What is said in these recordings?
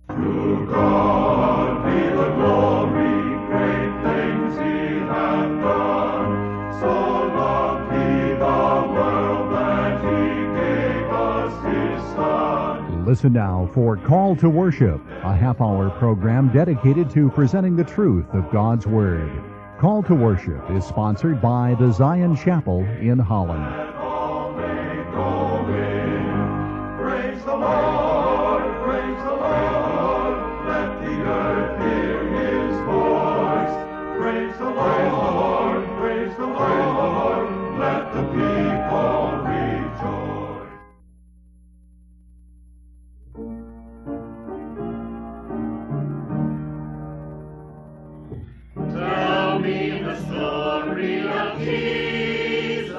To God be the glory, great things He hath done. So loved He the world that He gave us His Son. Listen now for Call to Worship, a half-hour program dedicated to presenting the truth of God's Word. Call to Worship is sponsored by the Zion Chapel in Holland. Let all may go in. Praise the Lord, praise the Lord. Let the earth hear His voice. Praise the Lord, praise the Lord. Let the people rejoice. Tell me the story of Jesus,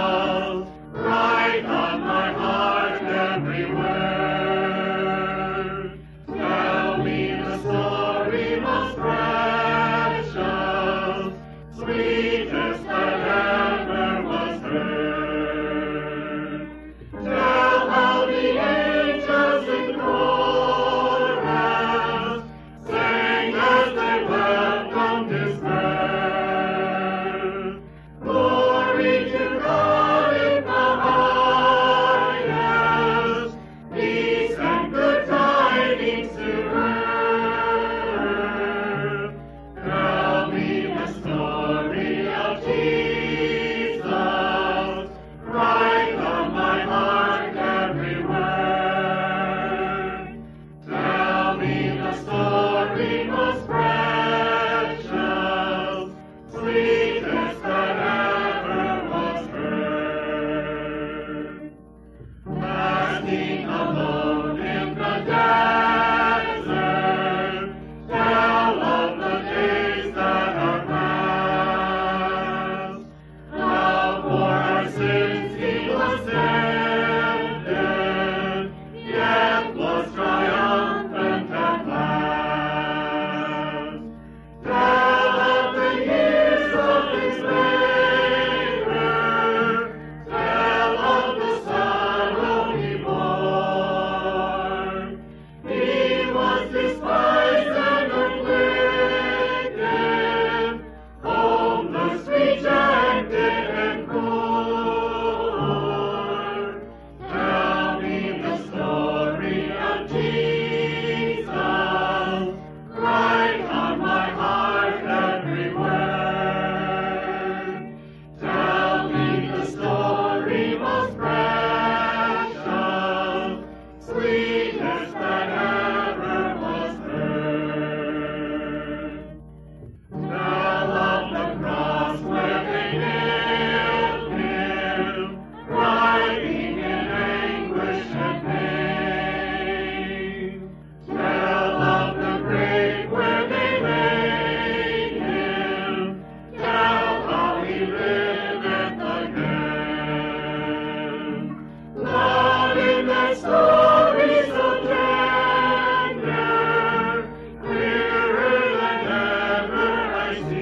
write on my heart every word. Tell me the story most precious, sweetest that ever was heard. Tell how the angels in chorus sang as they welcomed His birth. Glory to God in the highest, peace and good tidings to earth. Tell me the story of Jesus, write on my heart every word. Tell me the story most precious, sweetest that ever was heard. Fasting alone in the desert, tell of the days that are past. How for our sins He was tempted, yet was triumphant at last. Tell of the years of His labor, tell of the sorrow He bore. He was despised and afflicted, homeless, rejected, and poor. Tell me the story of Jesus, write on my heart every word. Tell me the story most precious, sweetest that ever was heard. Tell of the cross where they nailed Him, writhing in anguish and pain. Tell of the grave where they laid Him, tell how He liveth again. Love in that story so tender, clearer than ever I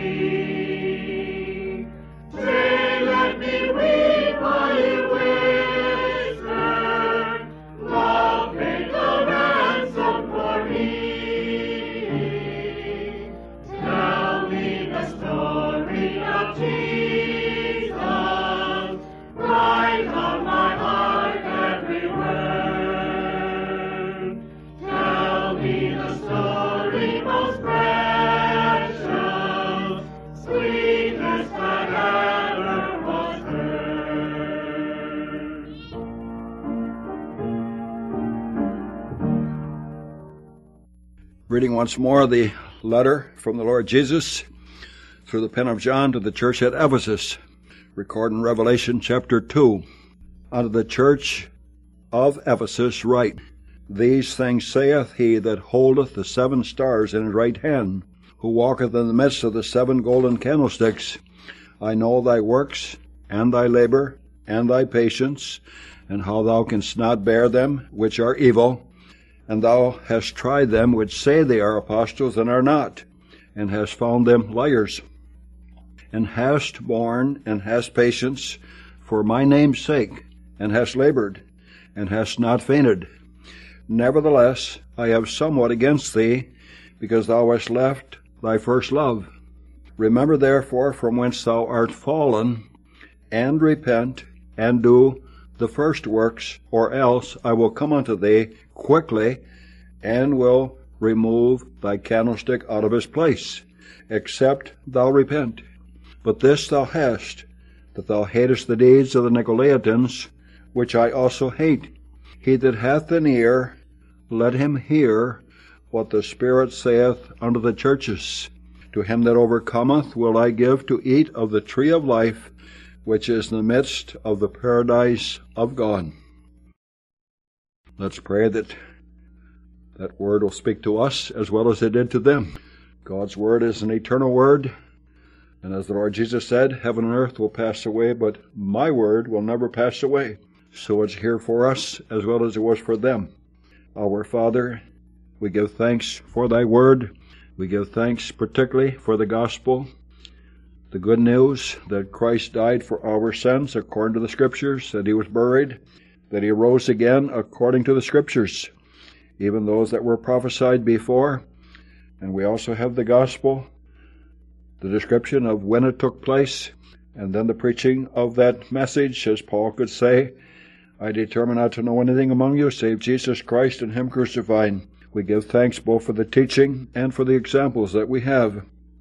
see. Say, let me weep while You whisper, love paid the ransom for me. Tell me the story of Jesus, write on my heart every word. Tell me the story most precious, sweetest that ever was heard. Reading once more the letter from the Lord Jesus through the pen of John to the church at Ephesus, recording Revelation chapter 2. Unto the church of Ephesus write, These things saith he that holdeth the 7 stars in his right hand, who walketh in the midst of the 7 golden candlesticks. I know thy works, and thy labor, and thy patience, and how thou canst not bear them which are evil, and thou hast tried them which say they are apostles and are not, and hast found them liars, and hast borne and hast patience for my name's sake, and hast labored, and hast not fainted. Nevertheless, I have somewhat against thee, because thou hast left thy first love. Remember therefore from whence thou art fallen, and repent, and do the first works, or else I will come unto thee quickly, and will remove thy candlestick out of his place, except thou repent. But this thou hast, that thou hatest the deeds of the Nicolaitans, which I also hate. He that hath an ear, let him hear what the Spirit saith unto the churches. To him that overcometh will I give to eat of the tree of life, which is in the midst of the paradise of God. Let's pray that that word will speak to us as well as it did to them. God's word is an eternal word, and as the Lord Jesus said, heaven and earth will pass away, but my word will never pass away. So it's here for us as well as it was for them. Our Father, we give thanks for thy word. We give thanks particularly for the gospel, the good news that Christ died for our sins according to the Scriptures, that he was buried, that he rose again according to the Scriptures, even those that were prophesied before. And we also have the gospel, the description of when it took place, and then the preaching of that message, as Paul could say, I determine not to know anything among you save Jesus Christ and him crucified. We give thanks both for the teaching and for the examples that we have.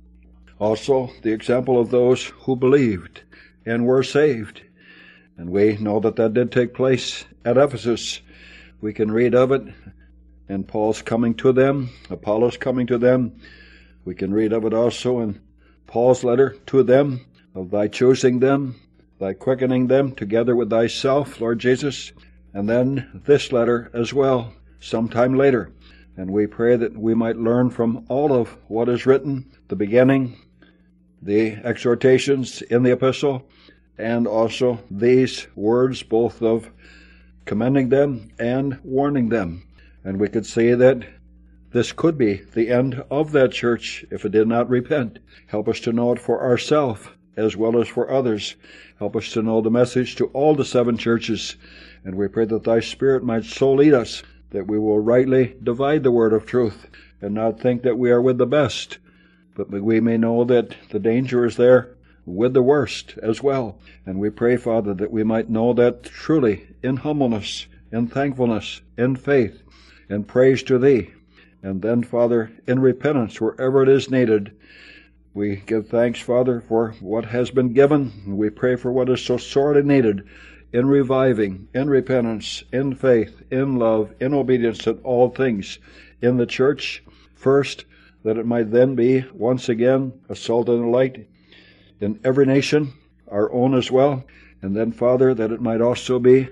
Also, the example of those who believed and were saved. And we know that that did take place at Ephesus. We can read of it, and Paul's coming to them, Apollos coming to them. We can read of it also in Paul's letter to them, of thy choosing them, thy quickening them together with thyself, Lord Jesus, and then this letter as well, sometime later. And we pray that we might learn from all of what is written, the beginning, the exhortations in the epistle, and also these words, both of commending them and warning them. And we could say that this could be the end of that church if it did not repent. Help us to know it for ourselves as well as for others. Help us to know the message to all the 7 churches. And we pray that thy Spirit might so lead us that we will rightly divide the word of truth and not think that we are with the best, but we may know that the danger is there with the worst as well. And we pray, Father, that we might know that truly in humbleness, in thankfulness, in faith, in praise to thee. And then, Father, in repentance wherever it is needed. We give thanks, Father, for what has been given. We pray for what is so sorely needed in reviving, in repentance, in faith, in love, in obedience in all things in the church. First, that it might then be once again a salt and a light in every nation, our own as well. And then, Father, that it might also be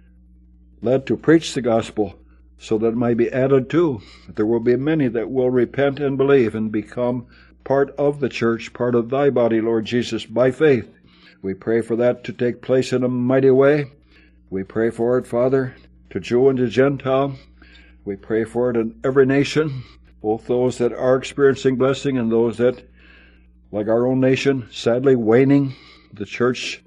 led to preach the gospel, so that it might be added to. There will be many that will repent and believe and become part of the church, part of thy body, Lord Jesus, by faith. We pray for that to take place in a mighty way. We pray for it, Father, to Jew and to Gentile. We pray for it in every nation, both those that are experiencing blessing and those that, like our own nation, sadly waning, the church,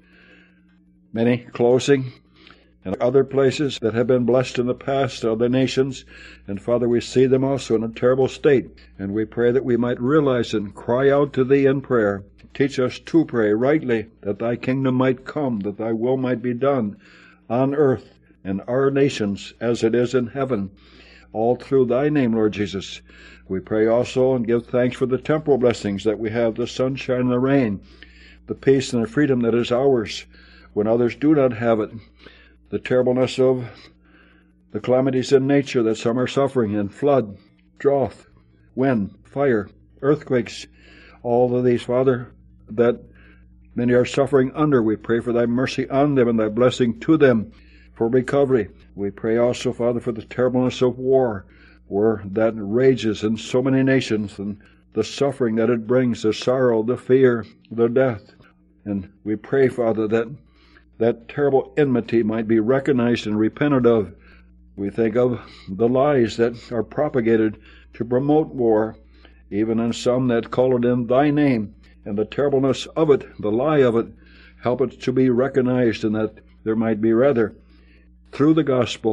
many closing, and other places that have been blessed in the past, other nations. And Father, we see them also in a terrible state. And we pray that we might realize and cry out to thee in prayer. Teach us to pray rightly, that thy kingdom might come, that thy will might be done on earth and our nations as it is in heaven, all through thy name, Lord Jesus. We pray also and give thanks for the temporal blessings that we have, the sunshine and the rain, the peace and the freedom that is ours when others do not have it, the terribleness of the calamities in nature that some are suffering in, flood, drought, wind, fire, earthquakes, all of these, Father, that many are suffering under. We pray for thy mercy on them and thy blessing to them for recovery. We pray also, Father, for the terribleness of war that rages in so many nations, and the suffering that it brings, the sorrow, the fear, the death. And we pray, Father, that terrible enmity might be recognized and repented of. We think of the lies that are propagated to promote war, even in some that call it in thy name, and the terribleness of it, the lie of it. Help it to be recognized, and that there might be rather, through the gospel,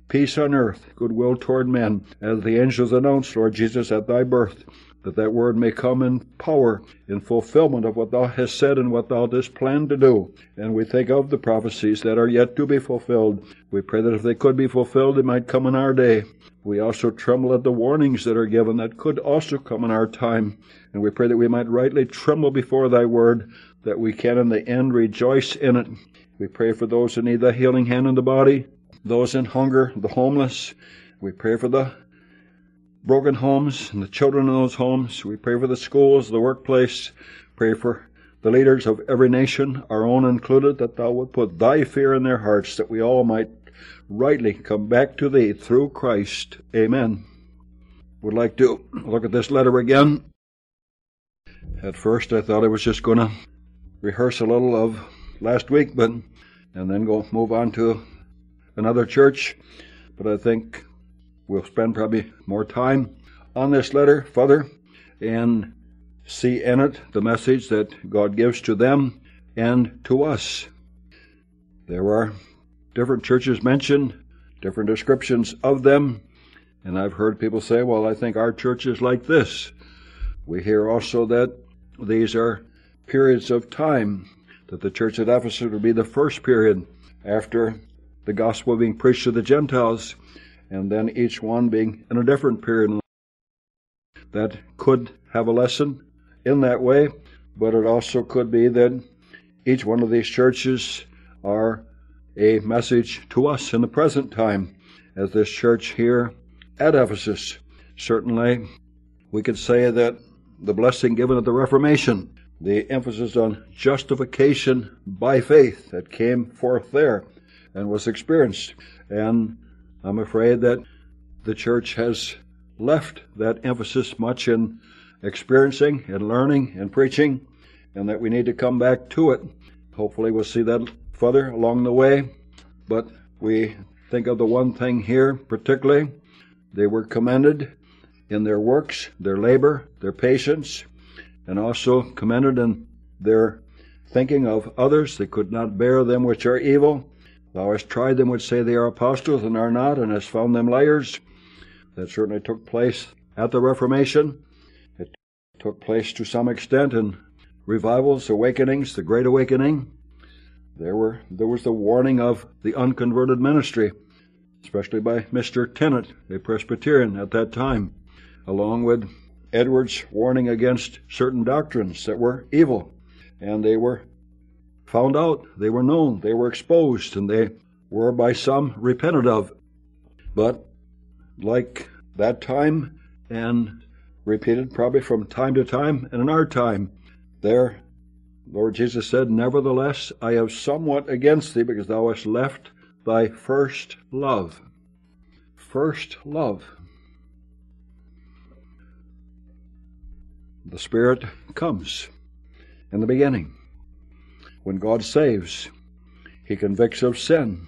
peace on earth, goodwill toward men, as the angels announced, Lord Jesus, at thy birth, that word may come in power, in fulfillment of what thou hast said and what thou didst plan to do. And we think of the prophecies that are yet to be fulfilled. We pray that if they could be fulfilled, they might come in our day. We also tremble at the warnings that are given that could also come in our time. And we pray that we might rightly tremble before thy word, that we can in the end rejoice in it. We pray for those who need the healing hand in the body, those in hunger, the homeless. We pray for the broken homes and the children in those homes. We pray for the schools, the workplace. Pray for the leaders of every nation, our own included, that thou would put thy fear in their hearts, that we all might rightly come back to thee through Christ. Amen. Would like to look at this letter again. At first I thought I was just going to rehearse a little of last week, and then move on to another church. But I think we'll spend probably more time on this letter, Father, and see in it the message that God gives to them and to us. There are different churches mentioned, different descriptions of them, and I've heard people say, well, I think our church is like this. We hear also that these are periods of time, that the church at Ephesus would be the first period after the gospel being preached to the Gentiles, and then each one being in a different period. That could have a lesson in that way, but it also could be that each one of these churches are a message to us in the present time, as this church here at Ephesus. Certainly, we could say that the blessing given at the Reformation, the emphasis on justification by faith that came forth there and was experienced. And I'm afraid that the church has left that emphasis much in experiencing and learning and preaching, and that we need to come back to it. Hopefully we'll see that further along the way. But we think of the one thing here particularly. They were commended in their works, their labor, their patience, and also commended in their thinking of others. They could not bear them which are evil. Thou hast tried them which say they are apostles and are not, and hast found them liars. That certainly took place at the Reformation. It took place to some extent in revivals, awakenings, the Great Awakening. There was the warning of the unconverted ministry, especially by Mr. Tennant, a Presbyterian at that time, along with Edwards' warning against certain doctrines that were evil. And they were found out, they were known, they were exposed, and they were by some repented of. But like that time, and repeated probably from time to time, and in our time, there Lord Jesus said, nevertheless, I have somewhat against thee, because thou hast left thy first love. First love. The Spirit comes in the beginning. When God saves, He convicts of sin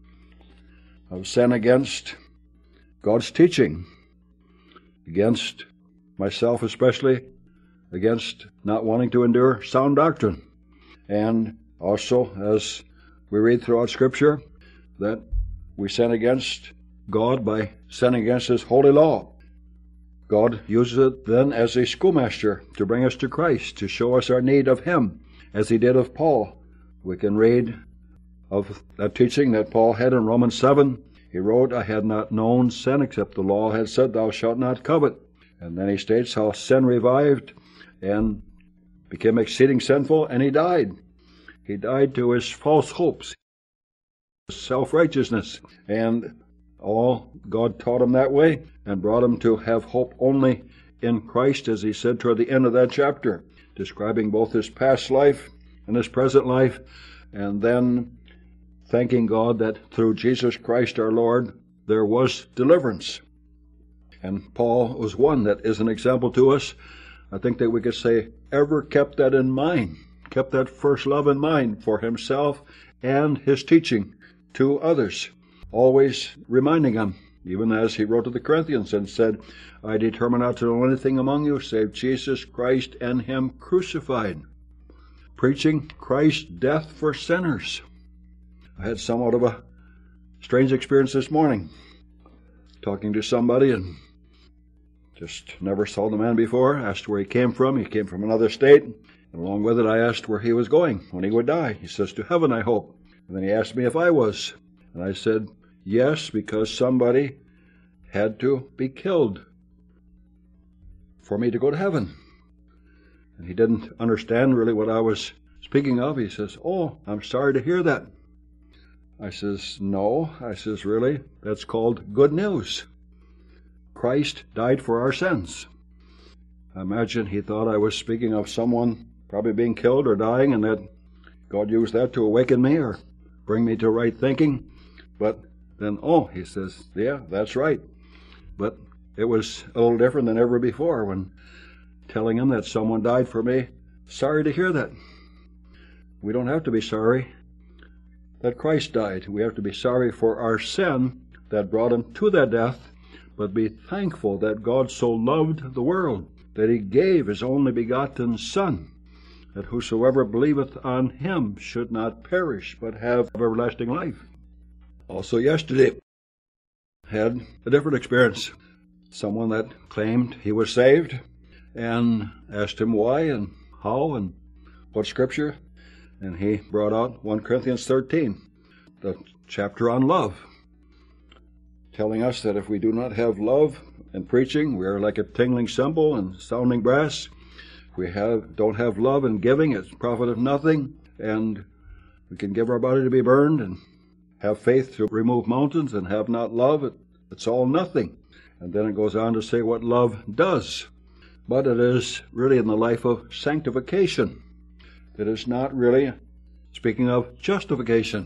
against God's teaching, against myself especially, against not wanting to endure sound doctrine. And also, as we read throughout Scripture, that we sin against God by sinning against His holy law. God uses it then as a schoolmaster to bring us to Christ, to show us our need of Him, as He did of Paul. We can read of that teaching that Paul had in Romans 7. He wrote, I had not known sin except the law had said, thou shalt not covet. And then he states how sin revived and became exceeding sinful, and he died. He died to his false hopes, his self-righteousness, and all God taught him that way and brought him to have hope only in Christ, as he said toward the end of that chapter, describing both his past life and his present life, and then thanking God that through Jesus Christ our Lord there was deliverance. And Paul was one that is an example to us. I think that we could say ever kept that in mind, kept that first love in mind for himself and his teaching to others, always reminding them, even as he wrote to the Corinthians and said, I determine not to know anything among you save Jesus Christ and Him crucified, preaching Christ's death for sinners. I had somewhat of a strange experience this morning. talking to somebody and just never saw the man before. Asked where he came from. He came from another state. And along with it, I asked where he was going when he would die. He says, to heaven, I hope. And then he asked me if I was. And I said, yes, because somebody had to be killed for me to go to heaven. And he didn't understand really what I was speaking of. He says, oh, I'm sorry to hear that. I says, no. I says, really? That's called good news. Christ died for our sins. I imagine he thought I was speaking of someone probably being killed or dying, and that God used that to awaken me or bring me to right thinking. But then, oh, he says, yeah, that's right. But it was a little different than ever before when telling him that someone died for me. Sorry to hear that. We don't have to be sorry that Christ died. We have to be sorry for our sin that brought him to that death, but be thankful that God so loved the world that he gave his only begotten Son, that whosoever believeth on him should not perish, but have everlasting life. Also yesterday, had a different experience. Someone that claimed he was saved, and asked him why and how and what scripture, and he brought out 1 Corinthians 13, the chapter on love, telling us that if we do not have love in preaching, we are like a tingling cymbal and sounding brass. If we don't have love in giving, it's profiteth nothing, and we can give our body to be burned and have faith to remove mountains and have not love, it's all nothing. And then it goes on to say what love does. But it is really in the life of sanctification. It is not really speaking of justification.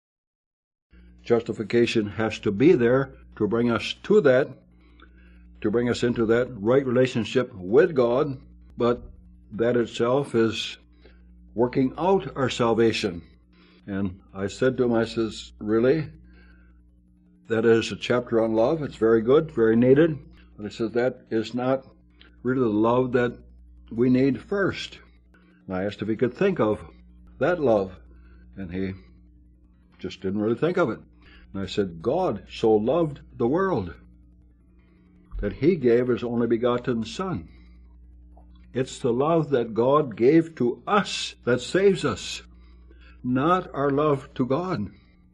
Justification has to be there to bring us to that, to bring us into that right relationship with God, but that itself is working out our salvation. And I said to him, I says, really? That is a chapter on love. It's very good, very needed. But I said, that is not really the love that we need first. And I asked if he could think of that love, and he just didn't really think of it. And I said, God so loved the world that he gave his only begotten Son. It's the love that God gave to us that saves us, not our love to God.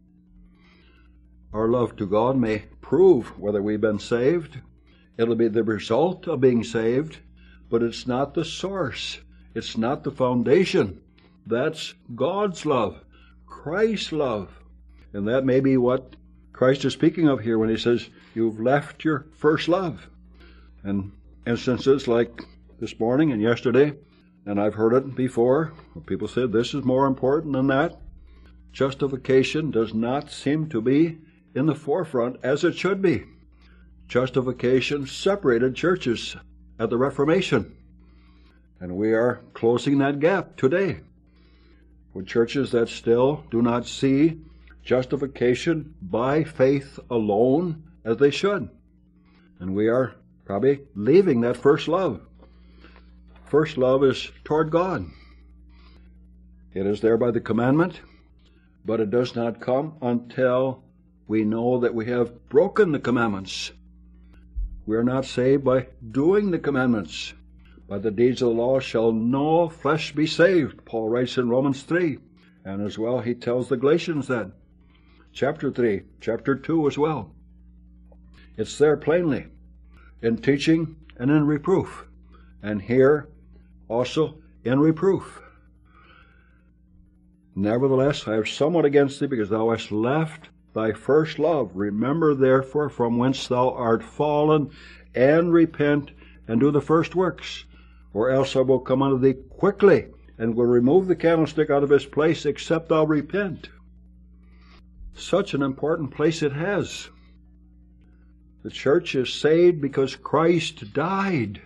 Our love to God may prove whether we've been saved. It'll be the result of being saved, but it's not the source. It's not the foundation. That's God's love, Christ's love. And that may be what Christ is speaking of here when he says, you've left your first love. And instances like this morning and yesterday, and I've heard it before, people said this is more important than that. Justification does not seem to be in the forefront as it should be. Justification separated churches at the Reformation, and we are closing that gap today with churches that still do not see justification by faith alone as they should. And we are probably leaving that first love. First love is toward God. It is there by the commandment, but it does not come until we know that we have broken the commandments. We are not saved by doing the commandments. By the deeds of the law shall no flesh be saved, Paul writes in Romans 3. And as well, he tells the Galatians that. Chapter 3, chapter 2 as well. It's there plainly, in teaching and in reproof. And here also in reproof. Nevertheless, I have somewhat against thee, because thou hast left thy first love. Remember therefore from whence thou art fallen, and repent, and do the first works. Or else I will come unto thee quickly, and will remove the candlestick out of his place, except thou repent. Such an important place it has. The church is saved because Christ died,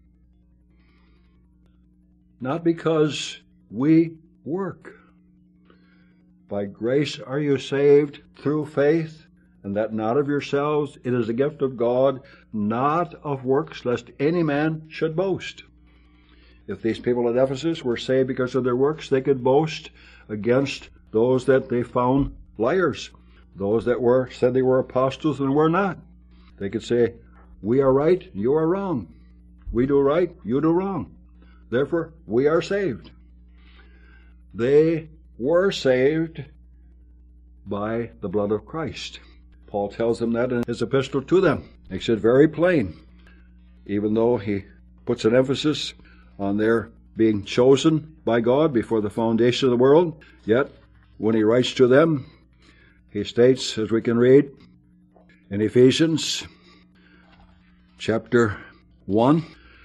not because we work. By grace are you saved through faith, and that not of yourselves. It is a gift of God, not of works, lest any man should boast. If these people at Ephesus were saved because of their works, they could boast against those that they found liars, those that said they were apostles and were not. They could say, we are right, you are wrong. We do right, you do wrong. Therefore, we are saved. They were saved by the blood of Christ. Paul tells them that in his epistle to them. Makes it very plain. Even though he puts an emphasis on their being chosen by God before the foundation of the world, yet when he writes to them, he states, as we can read in Ephesians chapter 1,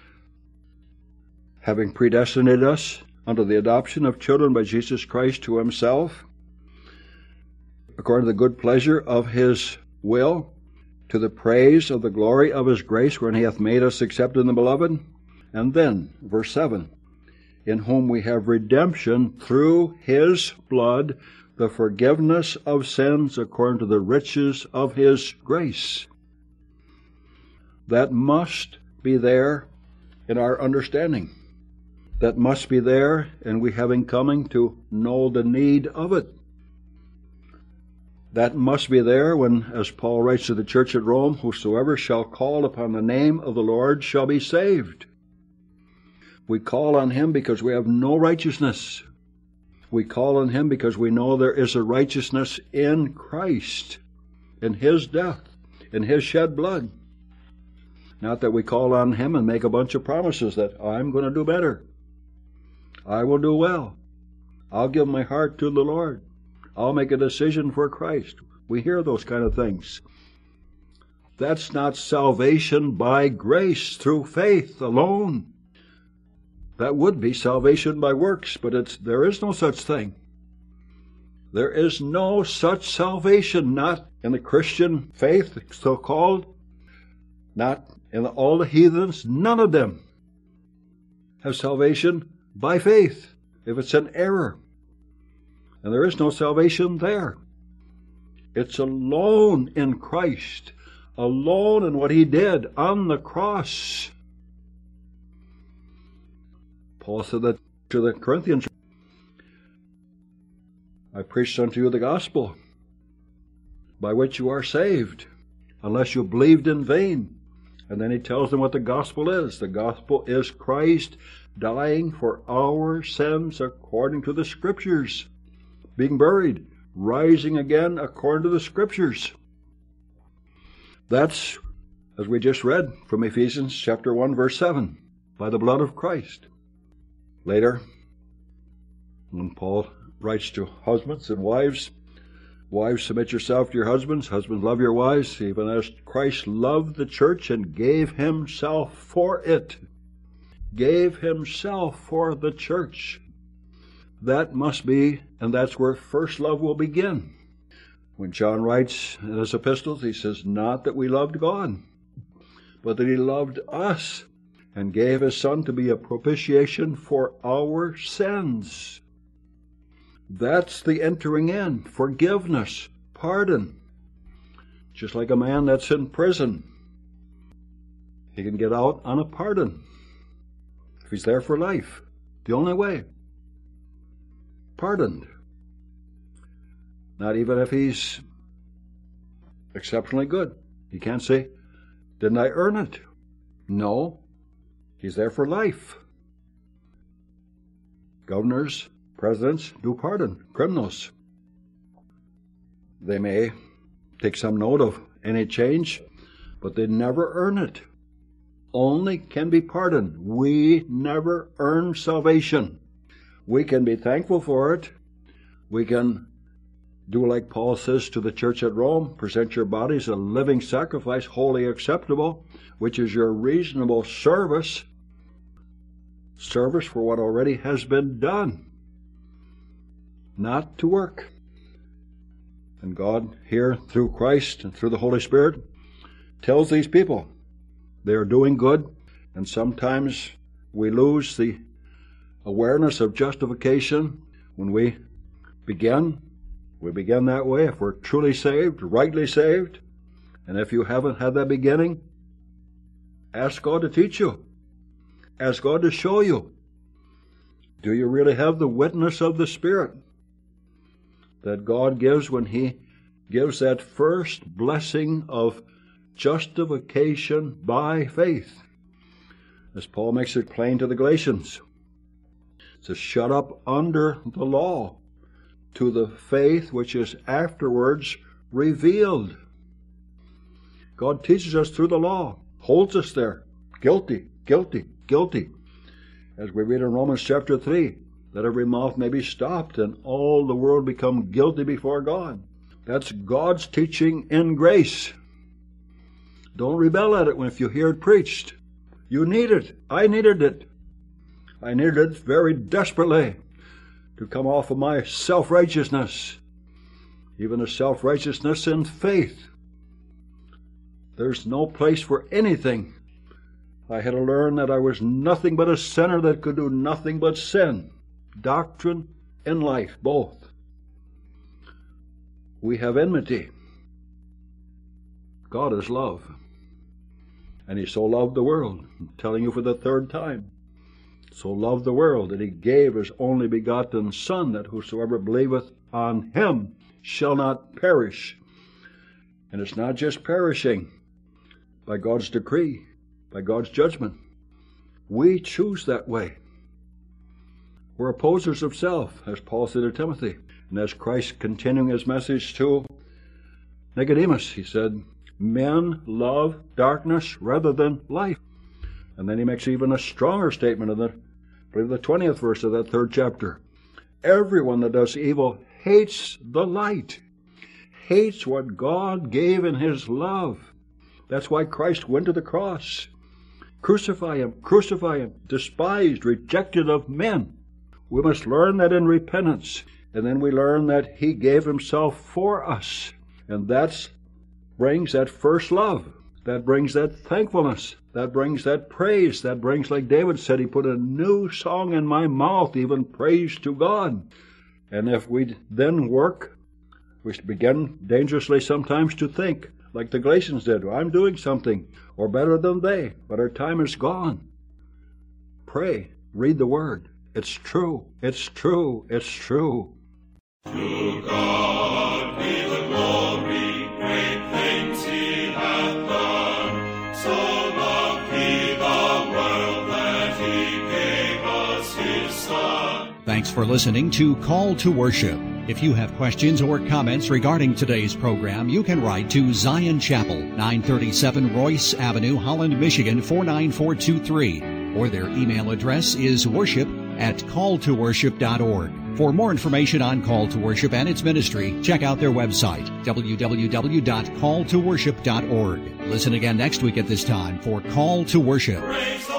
having predestinated us unto the adoption of children by Jesus Christ to himself, according to the good pleasure of his will, to the praise of the glory of his grace, wherein he hath made us accepted in the beloved. And then, verse 7, in whom we have redemption through his blood, the forgiveness of sins according to the riches of his grace. That must be there in our understanding. That must be there, and we having coming to know the need of it. That must be there when, as Paul writes to the church at Rome, whosoever shall call upon the name of the Lord shall be saved. We call on him because we have no righteousness. We call on him because we know there is a righteousness in Christ, in his death, in his shed blood. Not that we call on him and make a bunch of promises that I'm going to do better. I will do well. I'll give my heart to the Lord. I'll make a decision for Christ. We hear those kind of things. That's not salvation by grace through faith alone. That would be salvation by works, but there is no such thing. There is no such salvation, not in the Christian faith, so-called, not in all the heathens. None of them have salvation by faith, if it's an error. And there is no salvation there. It's alone in Christ, alone in what he did on the cross. Paul said that to the Corinthians, I preached unto you the gospel, by which you are saved, unless you believed in vain. And then he tells them what the gospel is. The gospel is Christ dying for our sins according to the Scriptures, being buried, rising again according to the Scriptures. That's, as we just read from Ephesians chapter 1, verse 7, by the blood of Christ. Later, when Paul writes to husbands and wives, wives, submit yourself to your husbands, husbands, love your wives, even as Christ loved the church and gave himself for it. Gave himself for the church. That must be, and that's where first love will begin. When John writes in his epistles, he says, not that we loved God, but that he loved us and gave his Son to be a propitiation for our sins. That's the entering in, forgiveness, pardon. Just like a man that's in prison, he can get out on a pardon if he's there for life. The only way. Pardoned. Not even if he's exceptionally good. He can't say, didn't I earn it? No. He's there for life. Governors, presidents do pardon criminals. They may take some note of any change, but they never earn it. Only can be pardoned. We never earn salvation. We can be thankful for it. We can do like Paul says to the church at Rome, present your bodies a living sacrifice, wholly acceptable, which is your reasonable service for what already has been done, not to work. And God here, through Christ and through the Holy Spirit, tells these people they are doing good, and sometimes we lose the awareness of justification when we begin. We begin that way if we're truly saved, rightly saved. And if you haven't had that beginning, ask God to teach you. Ask God to show you. Do you really have the witness of the Spirit that God gives when he gives that first blessing of justification by faith. As Paul makes it plain to the Galatians, to shut up under the law to the faith which is afterwards revealed. God teaches us through the law, holds us there, guilty, guilty, guilty. As we read in Romans chapter 3, that every mouth may be stopped and all the world become guilty before God. That's God's teaching in grace. Don't rebel at it if you hear it preached. You need it. I needed it. I needed it very desperately to come off of my self-righteousness, even a self-righteousness in faith. There's no place for anything. I had to learn that I was nothing but a sinner that could do nothing but sin. Doctrine and life, both. We have enmity. God is love. And He so loved the world. I'm telling you for the third time. So loved the world that He gave His only begotten Son, that whosoever believeth on Him shall not perish. And it's not just perishing by God's decree, by God's judgment. We choose that way. We're opposers of self, as Paul said to Timothy. And as Christ continuing His message to Nicodemus, He said, men love darkness rather than light. And then He makes even a stronger statement in the 20th verse of that 3rd chapter. Everyone that does evil hates the light, hates what God gave in His love. That's why Christ went to the cross. Crucify Him, despised, rejected of men. We must learn that in repentance. And then we learn that He gave Himself for us. And that brings that first love. That brings that thankfulness. That brings that praise. That brings, like David said, He put a new song in my mouth, even praise to God. And if we then work, we begin dangerously sometimes to think, like the Galatians did, I'm doing something, or better than they, but our time is gone. Pray, read the Word. It's true, it's true, it's true. To God be the glory, great things He hath done. So loved He the world that He gave us His Son. Thanks for listening to Call to Worship. If you have questions or comments regarding today's program, you can write to Zion Chapel, 937 Royce Avenue, Holland, Michigan, 49423. Or their email address is worship@calltoworship.org. For more information on Call to Worship and its ministry, check out their website, www.calltoworship.org. Listen again next week at this time for Call to Worship. Praise